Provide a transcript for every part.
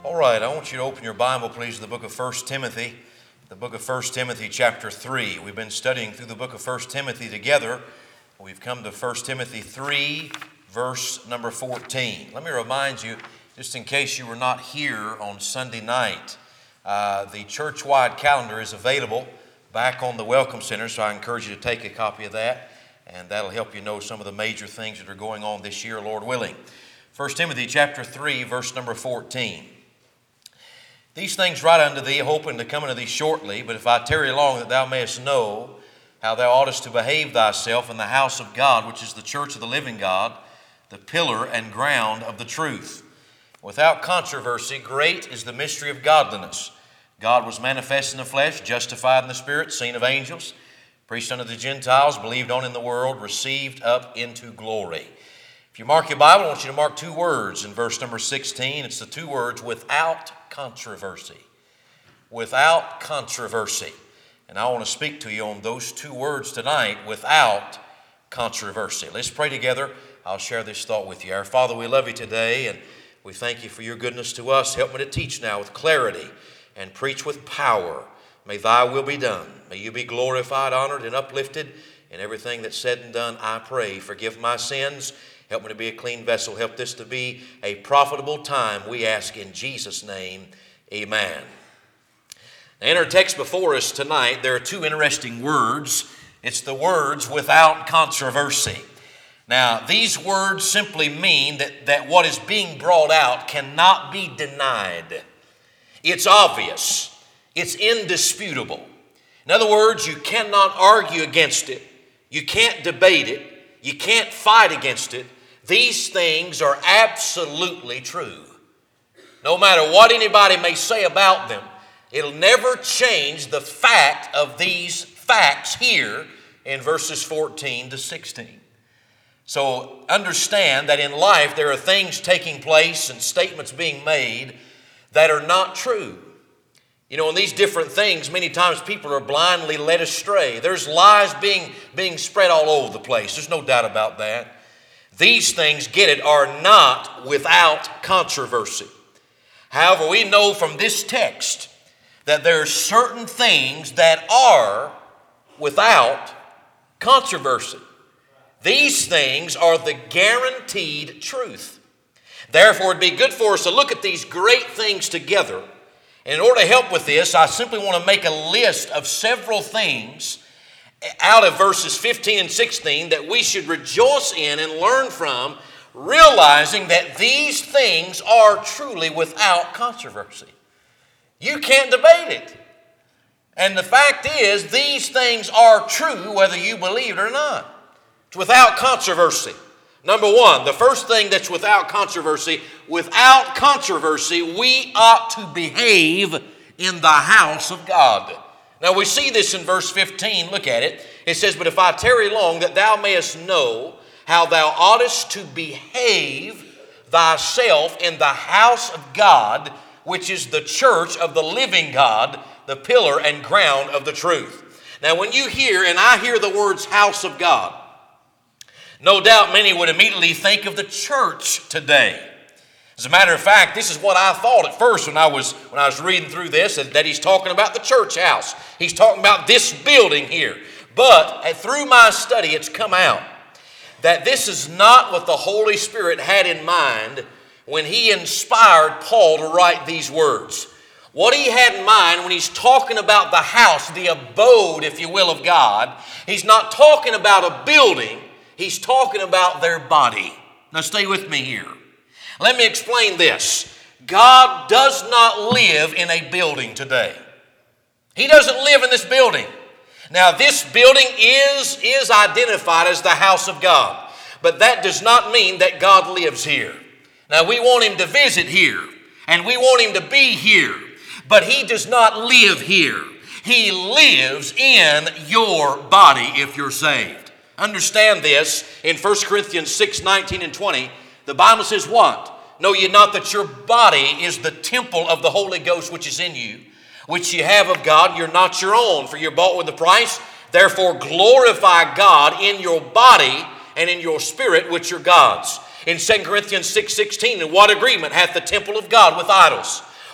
All right, I want you to open your Bible, please, to the book of 1 Timothy. The book of 1 Timothy chapter 3. We've been studying through the book of 1 Timothy together. We've come to 1 Timothy 3, verse number 14. Let me remind you, just in case you were not here on Sunday night, the church-wide calendar is available back on the Welcome Center, so I encourage you to take a copy of that, and that'll help you know some of the major things that are going on this year, Lord willing. 1 Timothy chapter 3, verse number 14. These things write unto thee, hoping to come unto thee shortly, but if I tarry long, that thou mayest know how thou oughtest to behave thyself in the house of God, which is the church of the living God, the pillar and ground of the truth. Without controversy, great is the mystery of godliness. God was manifest in the flesh, justified in the spirit, seen of angels, preached unto the Gentiles, believed on in the world, received up into glory. If you mark your Bible, I want you to mark two words in verse number 16. It's the two words, without controversy. Without controversy. And I want to speak to you on those two words tonight, without controversy. Let's pray together. I'll share this thought with you. Our Father, we love you today, and we thank you for your goodness to us. Help me to teach now with clarity and preach with power. May thy will be done. May you be glorified, honored, and uplifted in everything that's said and done. I pray, forgive my sins. Help me to be a clean vessel. Help this to be a profitable time, we ask in Jesus' name. Amen. Now, in our text before us tonight, there are two interesting words. It's the words without controversy. Now, these words simply mean that what is being brought out cannot be denied. It's obvious. It's indisputable. In other words, you cannot argue against it. You can't debate it. You can't fight against it. These things are absolutely true. No matter what anybody may say about them, it'll never change the fact of these facts here in verses 14 to 16. So understand that in life there are things taking place and statements being made that are not true. You know, in these different things, many times people are blindly led astray. There's lies being spread all over the place. There's no doubt about that. These things, get it, are not without controversy. However, we know from this text that there are certain things that are without controversy. These things are the guaranteed truth. Therefore, it'd be good for us to look at these great things together. And in order to help with this, I simply want to make a list of several things out of verses 15 and 16 that we should rejoice in and learn from, realizing that these things are truly without controversy. You can't debate it. And the fact is, these things are true whether you believe it or not. It's without controversy. Number one, the first thing that's without controversy, we ought to behave in the house of God. Now we see this in verse 15. Look at it. It says, but if I tarry long, that thou mayest know how thou oughtest to behave thyself in the house of God, which is the church of the living God, the pillar and ground of the truth. Now when you hear, and I hear the words house of God, no doubt many would immediately think of the church today. As a matter of fact, this is what I thought at first when I was reading through this, that he's talking about the church house. He's talking about this building here. But through my study, it's come out that this is not what the Holy Spirit had in mind when he inspired Paul to write these words. What he had in mind when he's talking about the house, the abode, if you will, of God, he's not talking about a building. He's talking about their body. Now stay with me here. Let me explain this. God does not live in a building today. He doesn't live in this building. Now this building is identified as the house of God. But that does not mean that God lives here. Now we want him to visit here. And we want him to be here. But he does not live here. He lives in your body if you're saved. Understand this. In 1 Corinthians 6, 19 and 20, the Bible says what? Know ye not that your body is the temple of the Holy Ghost which is in you, which ye have of God, you're not your own, for you're bought with a price. Therefore glorify God in your body and in your spirit, which are God's. In 2 Corinthians 6:16, in what agreement hath the temple of God with idols?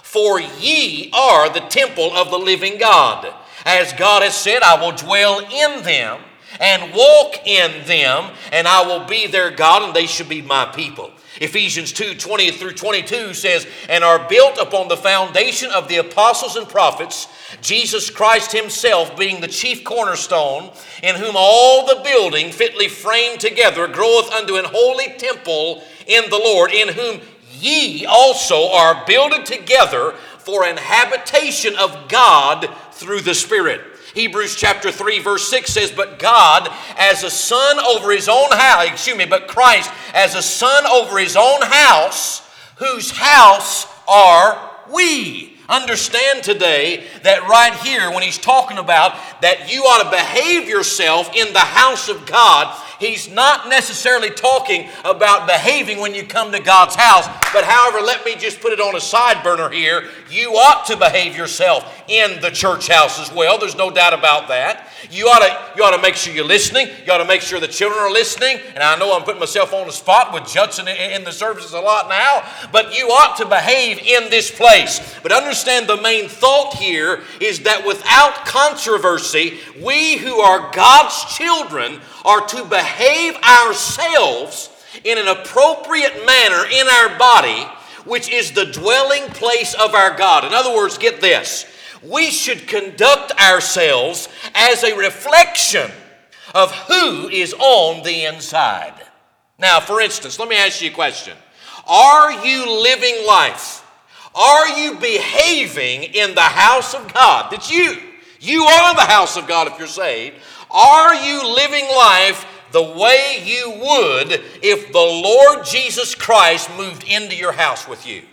For ye are the temple of the living God. As God has said, I will dwell in them and walk in them, and I will be their God, and they shall be my people. Ephesians 2:20 through 22 says, and are built upon the foundation of the apostles and prophets, Jesus Christ himself being the chief cornerstone, in whom all the building fitly framed together groweth unto an holy temple in the Lord, in whom ye also are builded together for an habitation of God through the Spirit. Hebrews chapter 3 verse 6 says, but God as a son over his own house, but Christ as a son over his own house, whose house are we. Understand today that right here when he's talking about that you ought to behave yourself in the house of God, he's not necessarily talking about behaving when you come to God's house. But however, let me just put it on a side burner here. You ought to behave yourself in the church house as well. There's no doubt about that. You ought to make sure you're listening. You ought to make sure the children are listening. And I know I'm putting myself on the spot with Judson in the services a lot now. But you ought to behave in this place. But understand the main thought here is that without controversy, we who are God's children are to behave ourselves in an appropriate manner in our body, which is the dwelling place of our God. In other words, get this. We should conduct ourselves as a reflection of who is on the inside. Now, for instance, let me ask you a question. Are you living life? Are you behaving in the house of God? That's you. You are the house of God if you're saved. Are you living life the way you would if the Lord Jesus Christ moved into your house with you?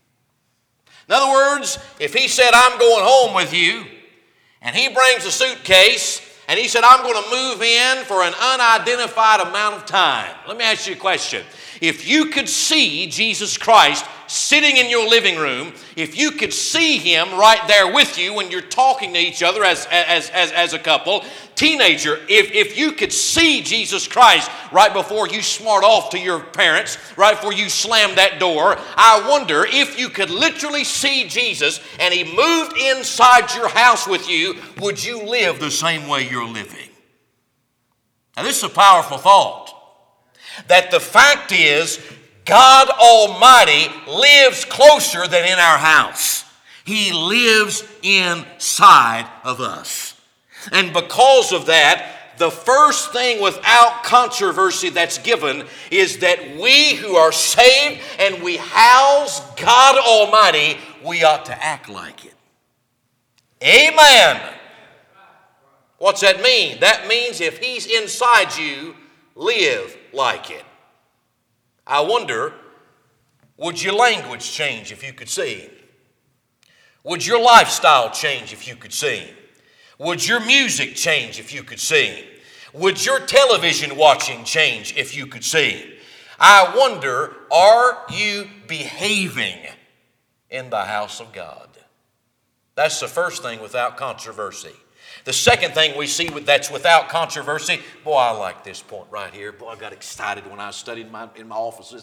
In other words, if he said, I'm going home with you, and he brings a suitcase, and he said, I'm going to move in for an unidentified amount of time. Let me ask you a question. If you could see Jesus Christ sitting in your living room, if you could see him right there with you when you're talking to each other as a couple, teenager, if you could see Jesus Christ right before you smart off to your parents, right before you slam that door, I wonder if you could literally see Jesus and he moved inside your house with you, would you live the same way you're living? Now this is a powerful thought. That the fact is, God Almighty lives closer than in our house. He lives inside of us. And because of that, the first thing without controversy that's given is that we who are saved and we house God Almighty, we ought to act like it. Amen. What's that mean? That means if he's inside you, live like it. I wonder, would your language change if you could see him? Would your lifestyle change if you could see him? Would your music change if you could see him? Would your television watching change if you could see him? I wonder, are you behaving in the house of God? That's the first thing without controversy. The second thing we see that's without controversy, boy, I like this point right here. Boy, I got excited when I studied in my offices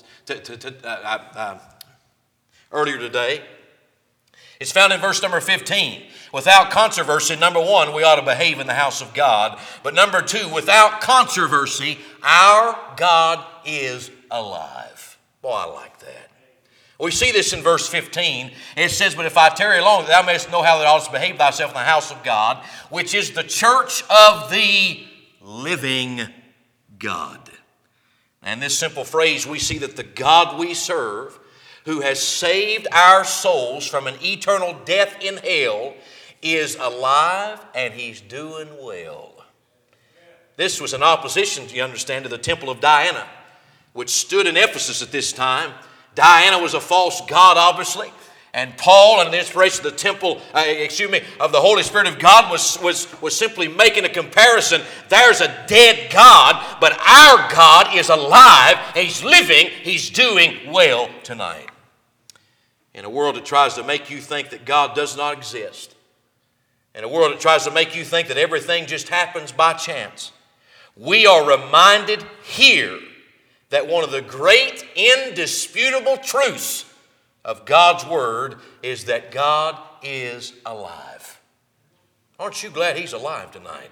earlier today. It's found in verse number 15. Without controversy, number one, we ought to behave in the house of God. But number two, without controversy, our God is alive. Boy, I like that. We see this in verse 15. It says, but if I tarry long, thou mayest know how thou oughtest to behave thyself in the house of God, which is the church of the living God. And this simple phrase, we see that the God we serve, who has saved our souls from an eternal death in hell, is alive and he's doing well. This was in opposition, you understand, to the temple of Diana, which stood in Ephesus at this time. Diana was a false god, obviously. And Paul, under the inspiration of the temple, of the Holy Spirit of God, was simply making a comparison. There's a dead God, but our God is alive. He's living. He's doing well tonight. In a world that tries to make you think that God does not exist, in a world that tries to make you think that everything just happens by chance, we are reminded here that one of the great indisputable truths of God's Word is that God is alive. Aren't you glad He's alive tonight?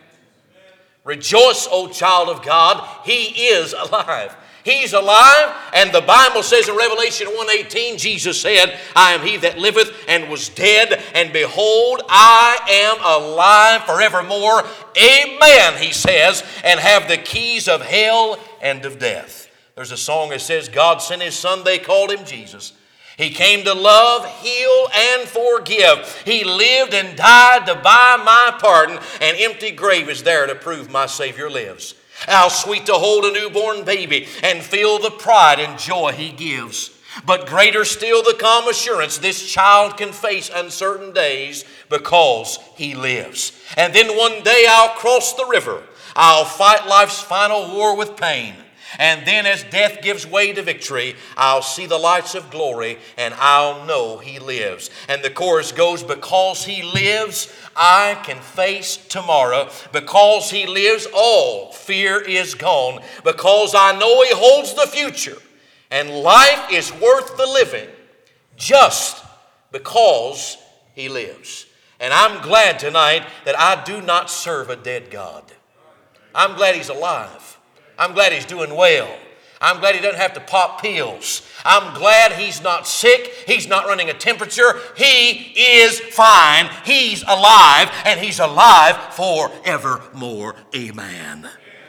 Rejoice, O child of God, He is alive. He's alive, and the Bible says in Revelation 1:18, Jesus said, I am He that liveth and was dead, and behold, I am alive forevermore. Amen, He says, and have the keys of hell and of death. There's a song that says, God sent His Son, they called Him Jesus. He came to love, heal, and forgive. He lived and died to buy my pardon. An empty grave is there to prove my Savior lives. How sweet to hold a newborn baby and feel the pride and joy He gives. But greater still the calm assurance this child can face uncertain days because He lives. And then one day I'll cross the river. I'll fight life's final war with pain. And then as death gives way to victory, I'll see the lights of glory and I'll know He lives. And the chorus goes, because He lives, I can face tomorrow. Because He lives, all fear is gone. Because I know He holds the future. And life is worth the living just because He lives. And I'm glad tonight that I do not serve a dead God. I'm glad He's alive. I'm glad He's doing well. I'm glad He doesn't have to pop pills. I'm glad He's not sick. He's not running a temperature. He is fine. He's alive, and He's alive forevermore. Amen.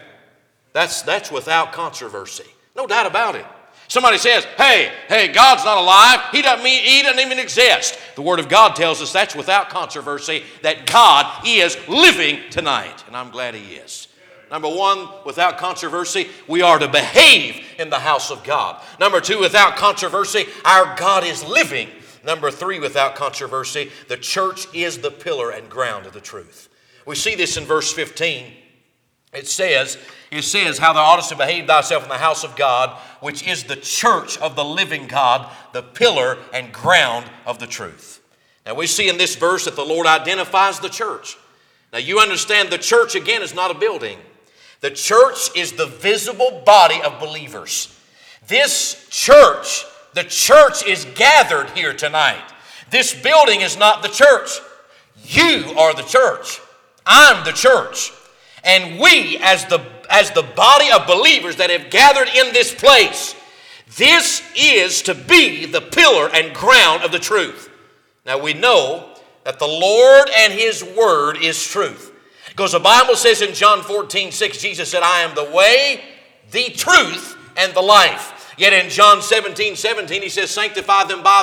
That's without controversy. No doubt about it. Somebody says, hey, God's not alive. He doesn't even exist. The Word of God tells us that's without controversy, that God is living tonight. And I'm glad He is. Number one, without controversy, we are to behave in the house of God. Number two, without controversy, our God is living. Number three, without controversy, the church is the pillar and ground of the truth. We see this in verse 15. It says how thou oughtest to behave thyself in the house of God, which is the church of the living God, the pillar and ground of the truth. Now we see in this verse that the Lord identifies the church. Now you understand the church again is not a building. The church is the visible body of believers. This church, the church is gathered here tonight. This building is not the church. You are the church. I'm the church. And we, as the body of believers that have gathered in this place, this is to be the pillar and ground of the truth. Now we know that the Lord and His Word is truth. Because the Bible says in John 14:6, Jesus said, I am the way, the truth, and the life. Yet in John 17:17, He says, sanctify them by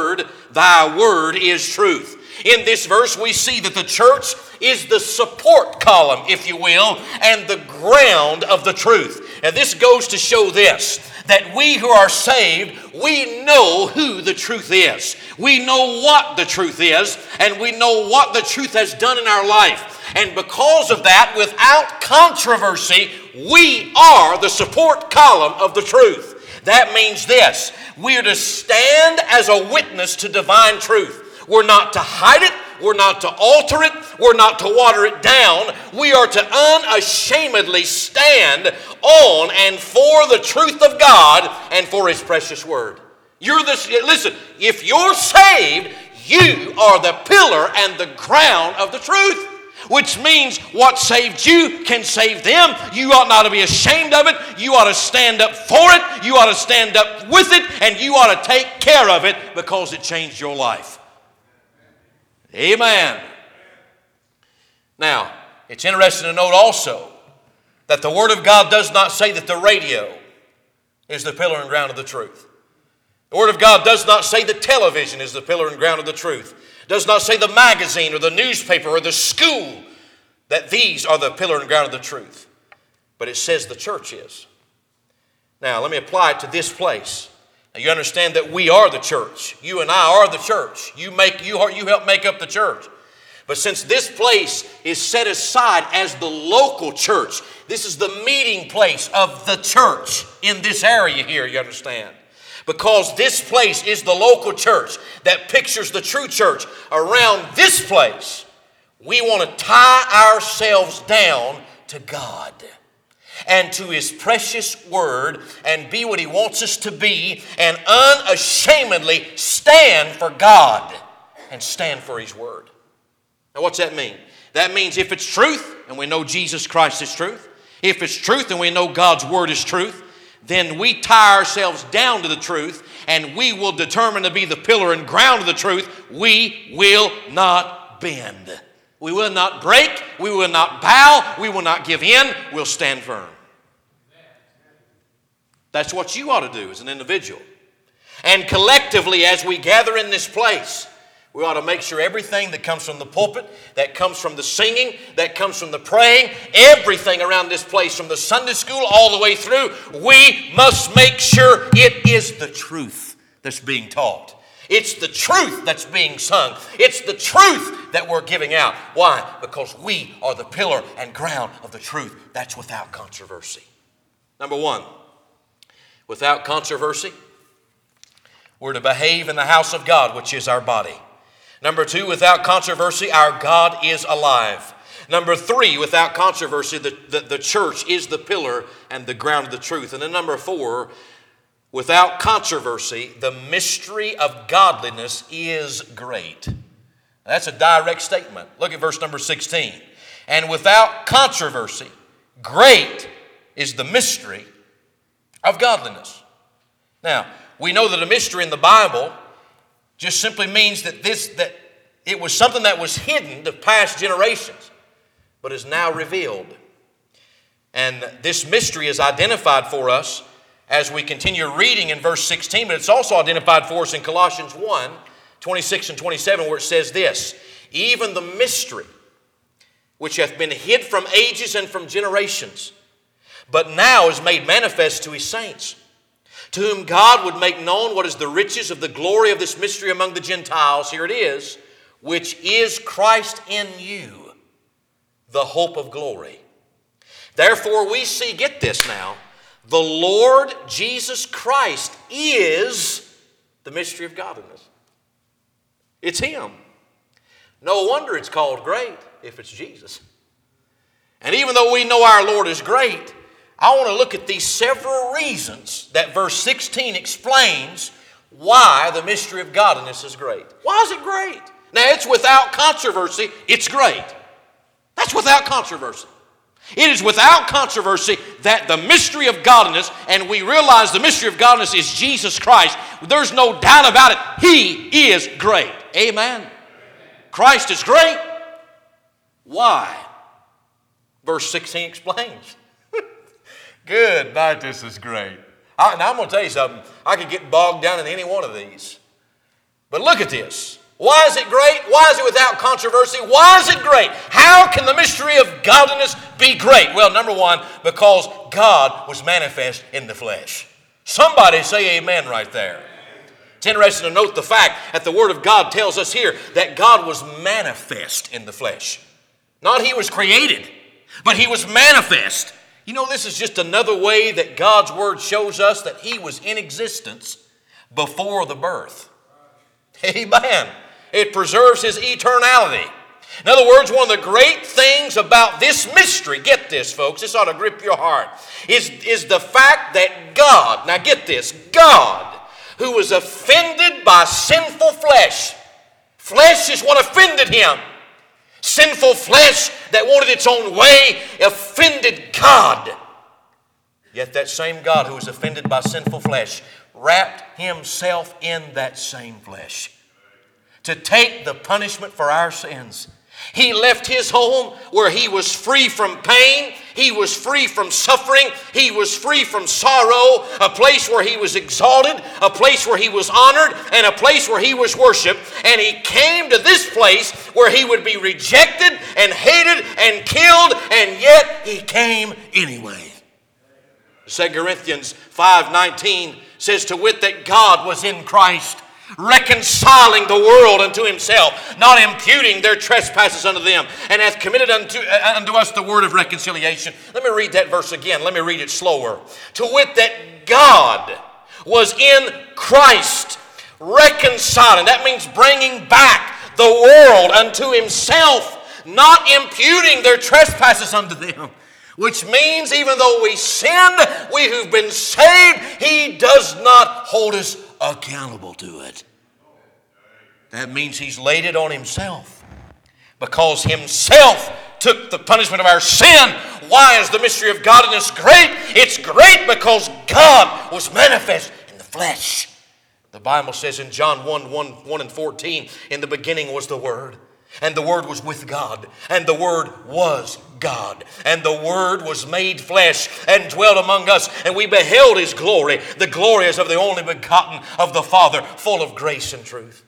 thy word is truth. In this verse, we see that the church is the support column, if you will, and the ground of the truth. And this goes to show this, that we who are saved, we know who the truth is. We know what the truth is, and we know what the truth has done in our life. And because of that, without controversy, we are the support column of the truth. That means this, we are to stand as a witness to divine truth. We're not to hide it. We're not to alter it. We're not to water it down. We are to unashamedly stand on and for the truth of God and for His precious Word. Listen, if you're saved, you are the pillar and the ground of the truth. Which means what saved you can save them. You ought not to be ashamed of it. You ought to stand up for it. You ought to stand up with it. And you ought to take care of it because it changed your life. Amen. Now, it's interesting to note also that the Word of God does not say that the radio is the pillar and ground of the truth. The Word of God does not say that television is the pillar and ground of the truth. It does not say the magazine or the newspaper or the school that these are the pillar and ground of the truth. But it says the church is. Now, let me apply it to this place. Now, you understand that we are the church. You and I are the church. You help make up the church. But since this place is set aside as the local church, this is the meeting place of the church in this area here, you understand? Because this place is the local church that pictures the true church. Around this place, we want to tie ourselves down to God. and to His precious Word and be what He wants us to be and unashamedly stand for God and stand for His Word. Now what's that mean? That means if it's truth and we know Jesus Christ is truth, if it's truth and we know God's Word is truth, then we tie ourselves down to the truth and we will determine to be the pillar and ground of the truth. We will not bend. We will not break. We will not bow. We will not give in. We'll stand firm. That's what you ought to do as an individual. And collectively, as we gather in this place, we ought to make sure everything that comes from the pulpit, that comes from the singing, that comes from the praying, everything around this place, from the Sunday school all the way through, we must make sure it is the truth that's being taught. It's the truth that's being sung. It's the truth that we're giving out. Why? Because we are the pillar and ground of the truth. That's without controversy. Number one, without controversy, we're to behave in the house of God, which is our body. Number two, without controversy, our God is alive. Number three, without controversy, the church is the pillar and the ground of the truth. And then number four, without controversy, the mystery of godliness is great. That's a direct statement. Look at verse number 16. And without controversy, great is the mystery of godliness. Now, we know that a mystery in the Bible just simply means that it was something that was hidden to past generations, but is now revealed. And this mystery is identified for us as we continue reading in verse 16, but it's also identified for us in Colossians 1, 26 and 27, where it says this, even the mystery which hath been hid from ages and from generations, but now is made manifest to His saints, to whom God would make known what is the riches of the glory of this mystery among the Gentiles. Here it is, which is Christ in you, the hope of glory. Therefore we see, get this now, the Lord Jesus Christ is the mystery of godliness. It's Him. No wonder it's called great if it's Jesus. And even though we know our Lord is great, I want to look at these several reasons that verse 16 explains why the mystery of godliness is great. Why is it great? Now, it's without controversy, it's great. That's without controversy. It is without controversy that the mystery of godliness, and we realize the mystery of godliness is Jesus Christ. There's no doubt about it. He is great. Amen. Christ is great. Why? Verse 16 explains. Good night, this is great. Now I'm going to tell you something. I could get bogged down in any one of these. But look at this. Why is it great? Why is it without controversy? Why is it great? How can the mystery of godliness be great? Well, number one, because God was manifest in the flesh. Somebody say amen right there. It's interesting to note the fact that the Word of God tells us here that God was manifest in the flesh. Not He was created, but He was manifest. You know, this is just another way that God's Word shows us that He was in existence before the birth. Amen. It preserves His eternality. In other words, one of the great things about this mystery, get this, folks, this ought to grip your heart, is the fact that God, now get this, God, who was offended by sinful flesh. Flesh is what offended Him. Sinful flesh that wanted its own way offended God. Yet that same God who was offended by sinful flesh wrapped Himself in that same flesh to take the punishment for our sins. He left His home where He was free from pain. He was free from suffering. He was free from sorrow. A place where He was exalted. A place where He was honored. And a place where He was worshiped. And He came to this place where He would be rejected and hated and killed. And yet He came anyway. 2 Corinthians 5:19 says, to wit, that God was in Christ, reconciling the world unto Himself, not imputing their trespasses unto them, and hath committed unto us the word of reconciliation. Let me read that verse again. Let me read it slower. To wit, that God was in Christ, reconciling. That means bringing back the world unto Himself, not imputing their trespasses unto them. Which means even though we sin, we who've been saved, He does not hold us accountable to it. That means He's laid it on Himself. Because Himself took the punishment of our sin. Why is the mystery of godliness great? It's great because God was manifest in the flesh. The Bible says in John 1 and 14, in the beginning was the Word, and the Word was with God, and the Word was God. And the Word was made flesh and dwelt among us, and we beheld His glory. The glory is of the only begotten of the Father, full of grace and truth.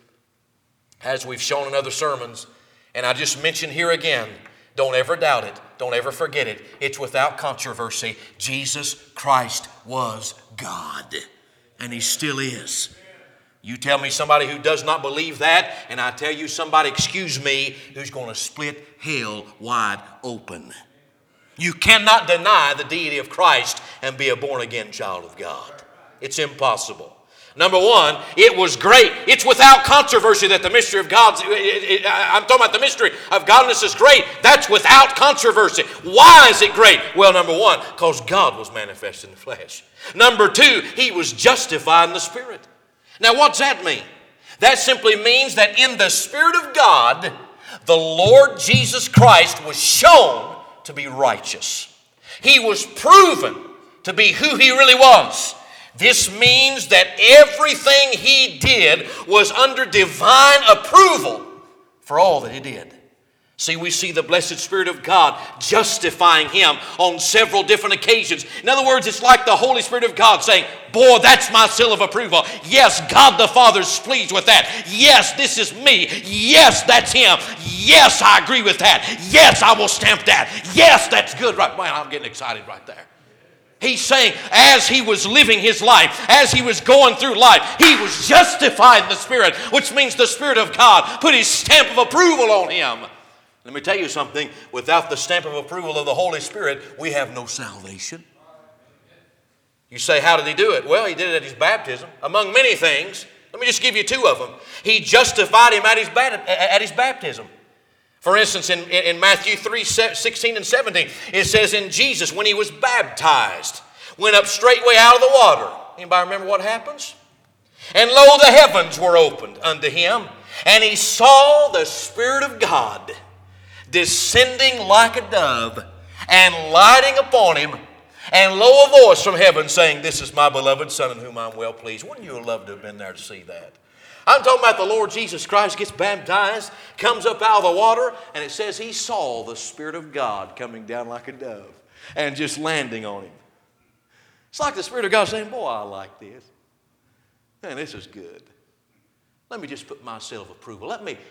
As we've shown in other sermons, and I just mention here again, don't ever doubt it. Don't ever forget it. It's without controversy. Jesus Christ was God, and He still is. You tell me somebody who does not believe that, and I tell you somebody, excuse me, who's going to split hell wide open. You cannot deny the deity of Christ and be a born-again child of God. It's impossible. Number one, it was great. It's without controversy that the mystery of God, I'm talking about the mystery of godliness is great. That's without controversy. Why is it great? Well, number one, because God was manifest in the flesh. Number two, He was justified in the Spirit. Now, what's that mean? That simply means that in the Spirit of God, the Lord Jesus Christ was shown to be righteous. He was proven to be who He really was. This means that everything He did was under divine approval for all that He did. See, we see the blessed Spirit of God justifying Him on several different occasions. In other words, it's like the Holy Spirit of God saying, boy, that's my seal of approval. Yes, God the Father's pleased with that. Yes, this is me. Yes, that's Him. Yes, I agree with that. Yes, I will stamp that. Yes, that's good. Right, man, I'm getting excited right there. He's saying as He was living His life, as He was going through life, He was justified in the Spirit, which means the Spirit of God put His stamp of approval on Him. Let me tell you something, without the stamp of approval of the Holy Spirit, we have no salvation. You say, how did He do it? Well, He did it at His baptism, among many things. Let me just give you two of them. He justified Him at His baptism. For instance, in Matthew 3:16 and 17, it says, in Jesus, when He was baptized, went up straightway out of the water. Anybody remember what happens? And lo, the heavens were opened unto Him, and He saw the Spirit of God descending like a dove and lighting upon Him, and lo, a voice from heaven saying, this is my beloved Son in whom I'm well pleased. Wouldn't you have loved to have been there to see that? I'm talking about the Lord Jesus Christ gets baptized, comes up out of the water, and it says He saw the Spirit of God coming down like a dove and just landing on Him. It's like the Spirit of God saying, boy, I like this. Man, this is good. Let me just put my seal of approval. Let me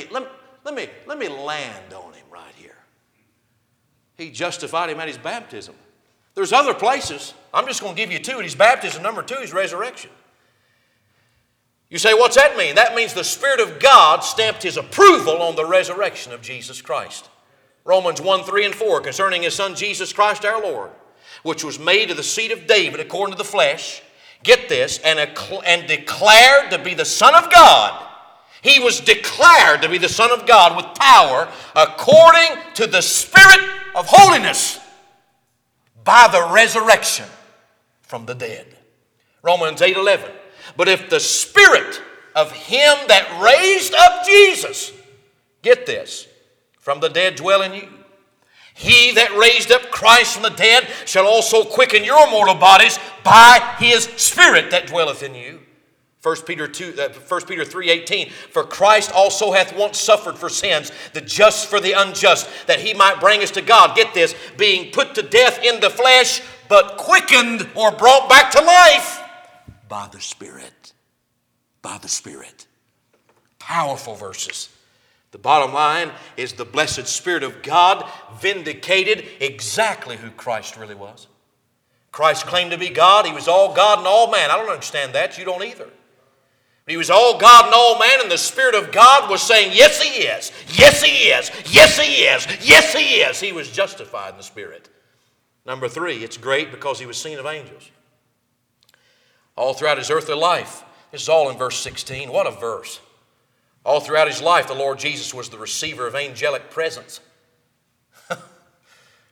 land on Him right here. He justified Him at His baptism. There's other places. I'm just going to give you two. At His baptism, number two, His resurrection. You say, what's that mean? That means the Spirit of God stamped His approval on the resurrection of Jesus Christ. Romans 1:3 and 4, concerning His Son Jesus Christ our Lord, which was made of the seed of David according to the flesh. Get this, and declared to be the Son of God. He was declared to be the Son of God with power according to the Spirit of holiness by the resurrection from the dead. Romans 8:11. But if the Spirit of Him that raised up Jesus, get this, from the dead dwell in you, He that raised up Christ from the dead shall also quicken your mortal bodies by His Spirit that dwelleth in you. 1 Peter 3:18, for Christ also hath once suffered for sins, the just for the unjust, that He might bring us to God. Get this, being put to death in the flesh, but quickened or brought back to life by the Spirit. By the Spirit. Powerful verses. The bottom line is the blessed Spirit of God vindicated exactly who Christ really was. Christ claimed to be God. He was all God and all man. I don't understand that. You don't either. He was all God and all man, and the Spirit of God was saying, yes, He is. Yes, He is. Yes, He is. Yes, He is. He was justified in the Spirit. Number three, it's great because He was seen of angels. All throughout His earthly life. This is all in verse 16. What a verse. All throughout His life, the Lord Jesus was the receiver of angelic presence.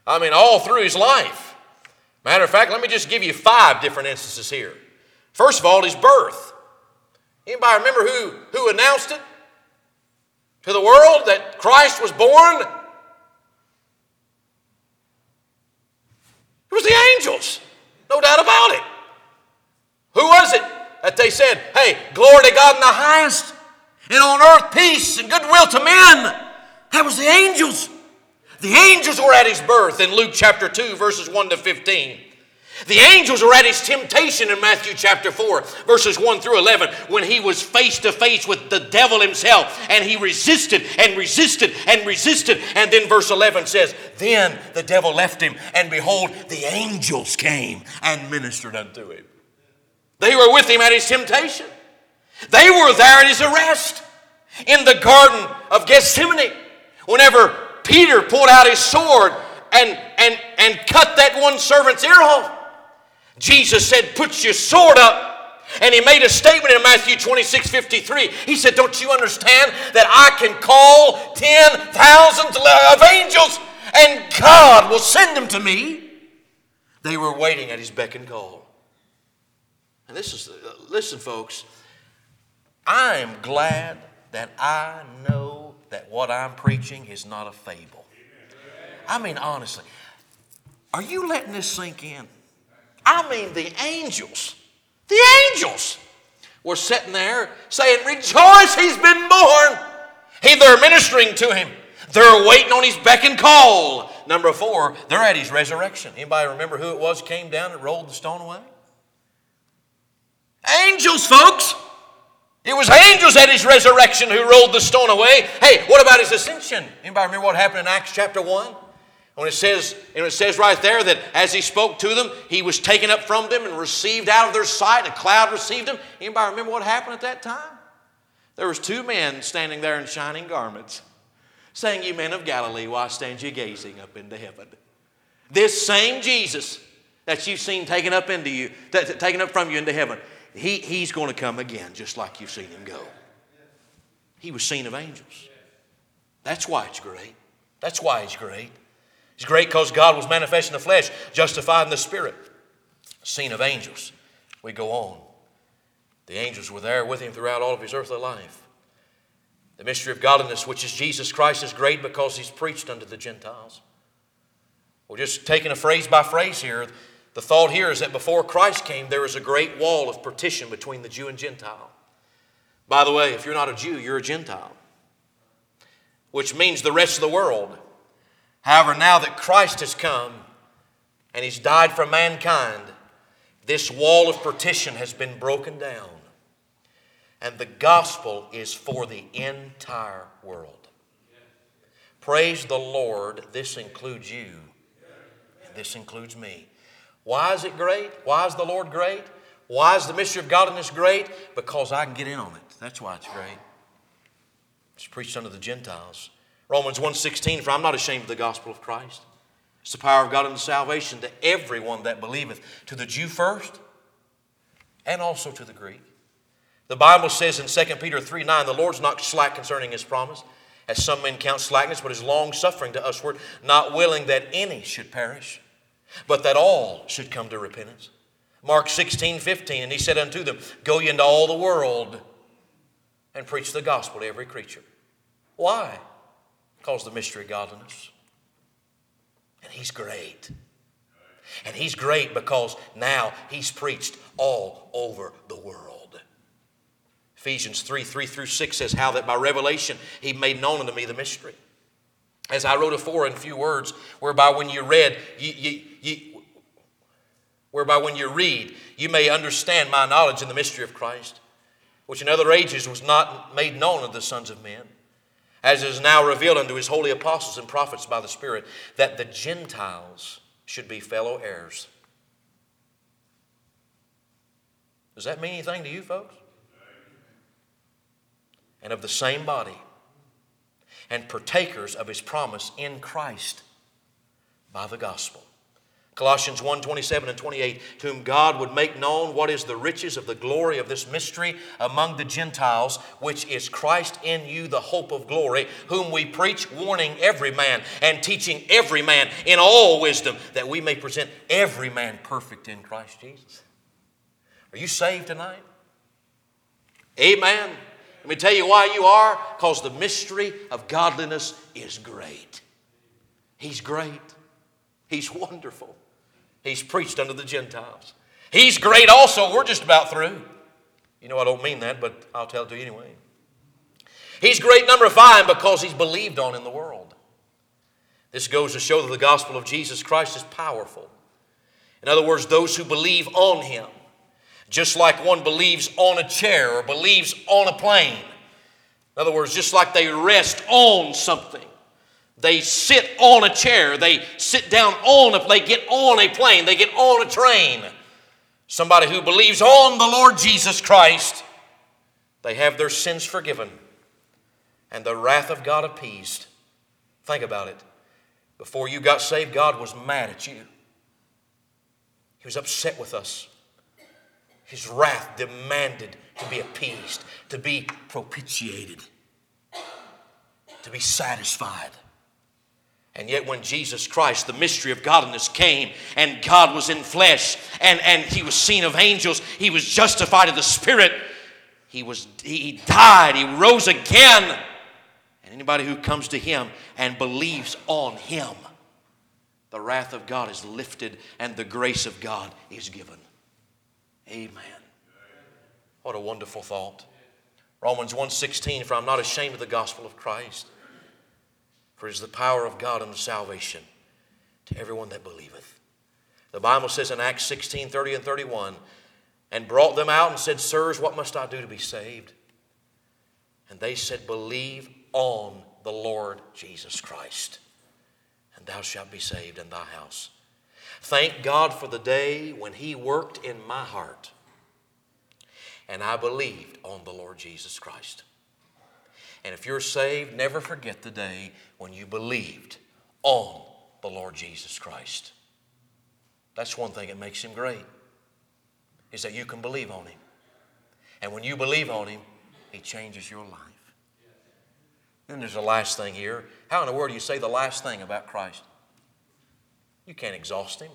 I mean, all through his life. Matter of fact, let me just give you 5 different instances here. First of all, his birth. Anybody remember who announced it to the world that Christ was born? It was the angels. No doubt about it. Who was it that they said, hey, glory to God in the highest, and on earth peace and goodwill to men? That was the angels. The angels were at his birth in Luke chapter 2, verses 1 to 15. The angels were at his temptation in Matthew chapter 4, verses 1 through 11, when he was face to face with the devil himself, and he resisted and resisted and resisted. And then verse 11 says, then the devil left him, and behold, the angels came and ministered unto him. They were with him at his temptation. They were there at his arrest in the Garden of Gethsemane. Whenever Peter pulled out his sword and cut that one servant's ear off, Jesus said, put your sword up. And he made a statement in Matthew 26:53. He said, don't you understand that I can call 10,000 of angels and God will send them to me? They were waiting at his beck and call. And listen, folks, I am glad that I know that what I'm preaching is not a fable. I mean, honestly, are you letting this sink in? I mean, the angels were sitting there saying, rejoice, he's been born. They're ministering to him. They're waiting on his beck and call. Number 4, they're at his resurrection. Anybody remember who it was came down and rolled the stone away? Angels, folks. It was angels at his resurrection who rolled the stone away. Hey, what about his ascension? Anybody remember what happened in Acts chapter 1? When it says right there that as he spoke to them, he was taken up from them and received out of their sight. A cloud received him. Anybody remember what happened at that time? There was 2 men standing there in shining garments, saying, "You men of Galilee, why stand you gazing up into heaven?" This same Jesus that you've seen taken up from you into heaven, he's going to come again, just like you've seen him go. He was seen of angels. That's why it's great. That's why he's great. He's great because God was manifest in the flesh, justified in the spirit, seen of angels. We go on. The angels were there with him throughout all of his earthly life. The mystery of godliness, which is Jesus Christ, is great because he's preached unto the Gentiles. We're just taking a phrase by phrase here. The thought here is that before Christ came, there was a great wall of partition between the Jew and Gentile. By the way, if you're not a Jew, you're a Gentile, which means the rest of the world. However, now that Christ has come and he's died for mankind, this wall of partition has been broken down. And the gospel is for the entire world. Praise the Lord, this includes you. And this includes me. Why is it great? Why is the Lord great? Why is the mystery of godliness great? Because I can get in on it. That's why it's great. It's preached unto the Gentiles. Romans 1:16, for I'm not ashamed of the gospel of Christ. It's the power of God unto salvation to everyone that believeth, to the Jew first and also to the Greek. The Bible says in 2 Peter 3:9, the Lord's not slack concerning his promise, as some men count slackness, but is long-suffering to usward, not willing that any should perish, but that all should come to repentance. Mark 16:15, and he said unto them, go ye into all the world and preach the gospel to every creature. Why? Because the mystery of godliness. And he's great. And he's great because now he's preached all over the world. Ephesians 3:3-6 says, how that by revelation he made known unto me the mystery. As I wrote afore in few words, whereby when you read, you may understand my knowledge in the mystery of Christ, which in other ages was not made known of the sons of men, as it is now revealed unto his holy apostles and prophets by the Spirit, that the Gentiles should be fellow heirs. Does that mean anything to you folks? And of the same body, and partakers of his promise in Christ by the gospel, Colossians 1:27 and 28, to whom God would make known what is the riches of the glory of this mystery among the Gentiles, which is Christ in you, the hope of glory, whom we preach, warning every man and teaching every man in all wisdom, that we may present every man perfect in Christ Jesus. Are you saved tonight? Amen. Let me tell you why you are. Because the mystery of godliness is great. He's great. He's wonderful. He's preached unto the Gentiles. He's great also. We're just about through. You know I don't mean that, but I'll tell it to you anyway. He's great, number 5, because He's believed on in the world. This goes to show that the gospel of Jesus Christ is powerful. In other words, those who believe on Him, just like one believes on a chair or believes on a plane. In other words, just like they rest on something. They sit on a chair. They sit down they get on a plane. They get on a train. Somebody who believes on the Lord Jesus Christ, they have their sins forgiven and the wrath of God appeased. Think about it. Before you got saved, God was mad at you. He was upset with us. His wrath demanded to be appeased, to be propitiated, to be satisfied. And yet when Jesus Christ, the mystery of godliness, came and God was in flesh and He was seen of angels, He was justified in the Spirit, He died, He rose again. And anybody who comes to Him and believes on Him, the wrath of God is lifted and the grace of God is given. Amen. What a wonderful thought. Romans 1:16, for I'm not ashamed of the gospel of Christ, for it is the power of God unto salvation to everyone that believeth. The Bible says in Acts 16:30 and 31, and brought them out and said, Sirs, what must I do to be saved? And they said, believe on the Lord Jesus Christ, and thou shalt be saved in thy house. Thank God for the day when He worked in my heart and I believed on the Lord Jesus Christ. And if you're saved, never forget the day when you believed on the Lord Jesus Christ. That's one thing that makes Him great, is that you can believe on Him. And when you believe on Him, He changes your life. Then there's the last thing here. How in the world do you say the last thing about Christ? You can't exhaust Him.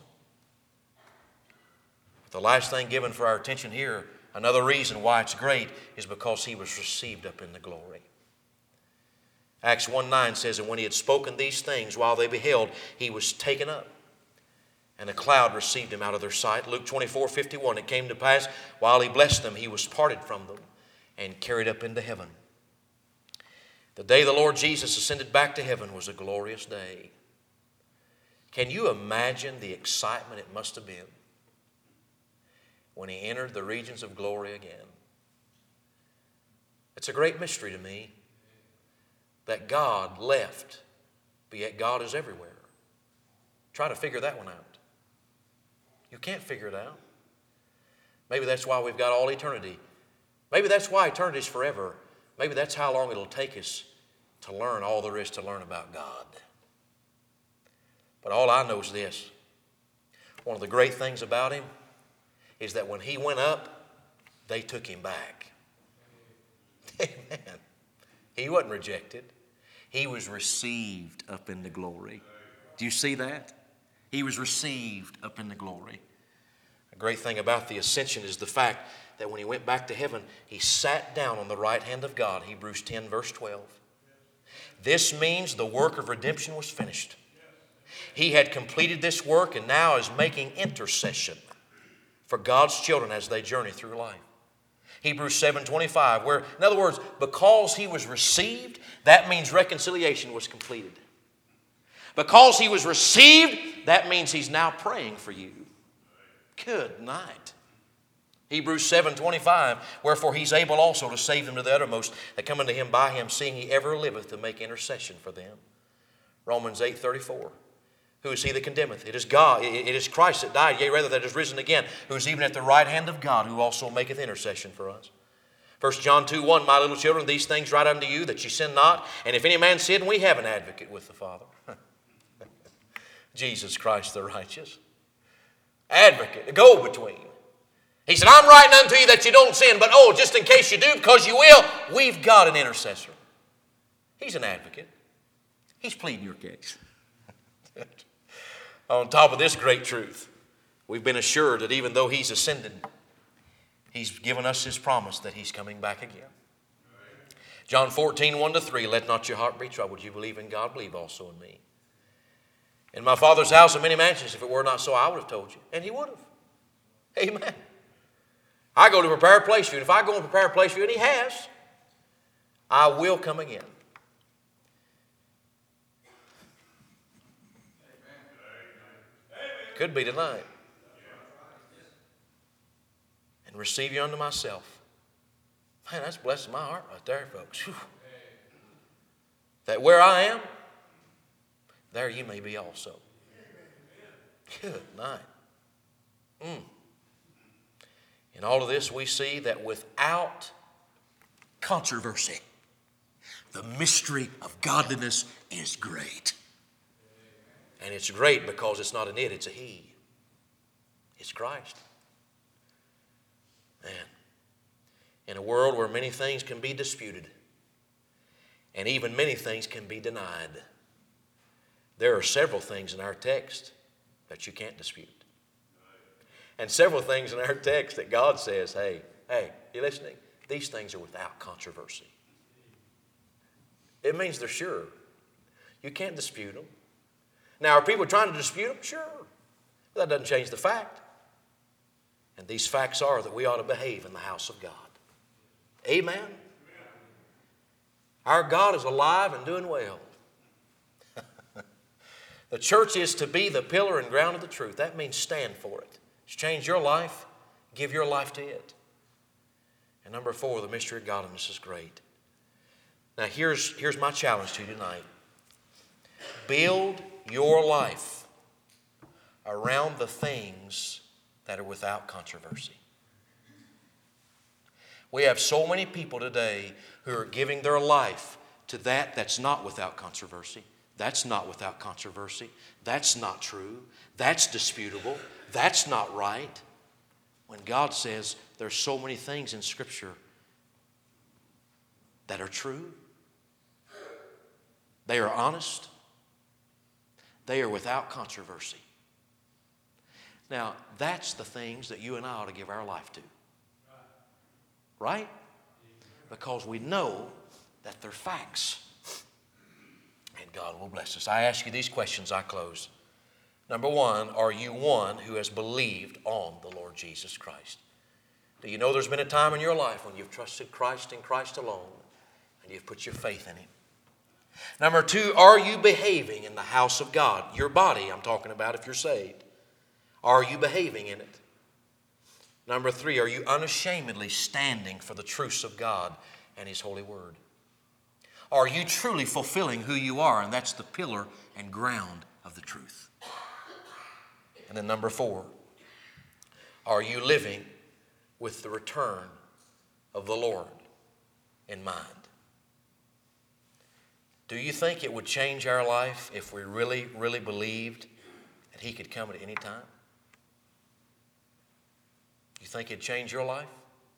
But the last thing given for our attention here, another reason why it's great, is because He was received up in the glory. Acts 1:9 says, and when He had spoken these things while they beheld, He was taken up, and a cloud received Him out of their sight. Luke 24:51, it came to pass, while He blessed them, He was parted from them and carried up into heaven. The day the Lord Jesus ascended back to heaven was a glorious day. Can you imagine the excitement it must have been when He entered the regions of glory again? It's a great mystery to me that God left, but yet God is everywhere. Try to figure that one out. You can't figure it out. Maybe that's why we've got all eternity. Maybe that's why eternity is forever. Maybe that's how long it'll take us to learn all there is to learn about God. But all I know is this. One of the great things about Him is that when He went up, they took Him back. Amen. He wasn't rejected. He was received up into glory. Do you see that? He was received up into glory. A great thing about the ascension is the fact that when He went back to heaven, He sat down on the right hand of God. Hebrews 10 verse 12. This means the work of redemption was finished. He had completed this work and now is making intercession for God's children as they journey through life. Hebrews 7:25, where, in other words, because He was received, that means reconciliation was completed. Because He was received, that means He's now praying for you. Good night. Hebrews 7:25, wherefore He's able also to save them to the uttermost that come unto Him by Him, seeing He ever liveth to make intercession for them. Romans 8:34. Who is he that condemneth? It is God. It is Christ that died, yea, rather that is risen again, who is even at the right hand of God, who also maketh intercession for us. 1 John 2:1, my little children, these things write unto you, that ye sin not. And if any man sin, we have an advocate with the Father. Jesus Christ the righteous. Advocate, a go-between. He said, I'm writing unto you that you don't sin, but just in case you do, because you will, we've got an intercessor. He's an advocate. He's pleading your case. On top of this great truth, we've been assured that even though He's ascended, He's given us His promise that He's coming back again. John 14, 1-3, let not your heart be troubled. You believe in God, believe also in me. In my Father's house are many mansions. If it were not so, I would have told you. And He would have. Amen. I go to prepare a place for you. And if I go and prepare a place for you, and He has, I will come again. Could be tonight. And receive you unto myself. Man, that's blessing my heart right there, folks. Whew. That where I am, there you may be also. Good night. In all of this, we see that without controversy, the mystery of godliness is great. And it's great because it's not an it, it's a He. It's Christ. Man, in a world where many things can be disputed, and even many things can be denied, there are several things in our text that you can't dispute. And several things in our text that God says, hey, you listening? These things are without controversy. It means they're sure. You can't dispute them. Now, are people trying to dispute them? Sure. But that doesn't change the fact. And these facts are that we ought to behave in the house of God. Amen. Our God is alive and doing well. The church is to be the pillar and ground of the truth. That means stand for it. It's change your life, give your life to it. And number 4, the mystery of godliness is great. Now here's my challenge to you tonight. Build your life around the things that are without controversy. We have so many people today who are giving their life to that's not without controversy. That's not without controversy. That's not true. That's disputable. That's not right. When God says there's so many things in Scripture that are true, they are honest, they are without controversy. Now, that's the things that you and I ought to give our life to. Right? Because we know that they're facts. And God will bless us. I ask you these questions, I close. Number 1, are you one who has believed on the Lord Jesus Christ? Do you know there's been a time in your life when you've trusted Christ and Christ alone, and you've put your faith in Him? Number 2, are you behaving in the house of God? Your body, I'm talking about if you're saved. Are you behaving in it? Number 3, are you unashamedly standing for the truths of God and His holy word? Are you truly fulfilling who you are? And that's the pillar and ground of the truth. And then number 4, are you living with the return of the Lord in mind? Do you think it would change our life if we really, really believed that He could come at any time? You think it'd change your life?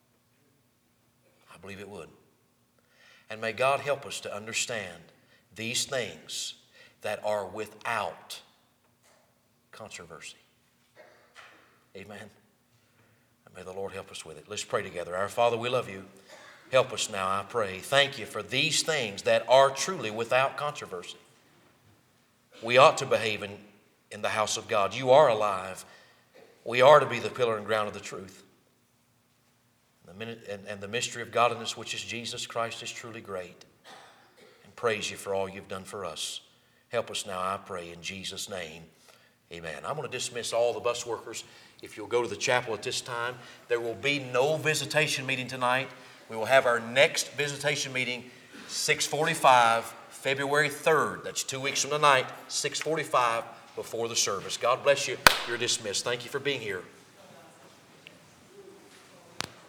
I believe it would. And may God help us to understand these things that are without controversy. Amen. And may the Lord help us with it. Let's pray together. Our Father, we love You. Help us now, I pray. Thank You for these things that are truly without controversy. We ought to behave in the house of God. You are alive. We are to be the pillar and ground of the truth. And the mystery of godliness, which is Jesus Christ, is truly great. And praise You for all You've done for us. Help us now, I pray, in Jesus' name. Amen. I'm going to dismiss all the bus workers. If you'll go to the chapel at this time, there will be no visitation meeting tonight. We will have our next visitation meeting 6:45, February 3rd. That's 2 weeks from tonight, 6:45 before the service. God bless you. You're dismissed. Thank you for being here.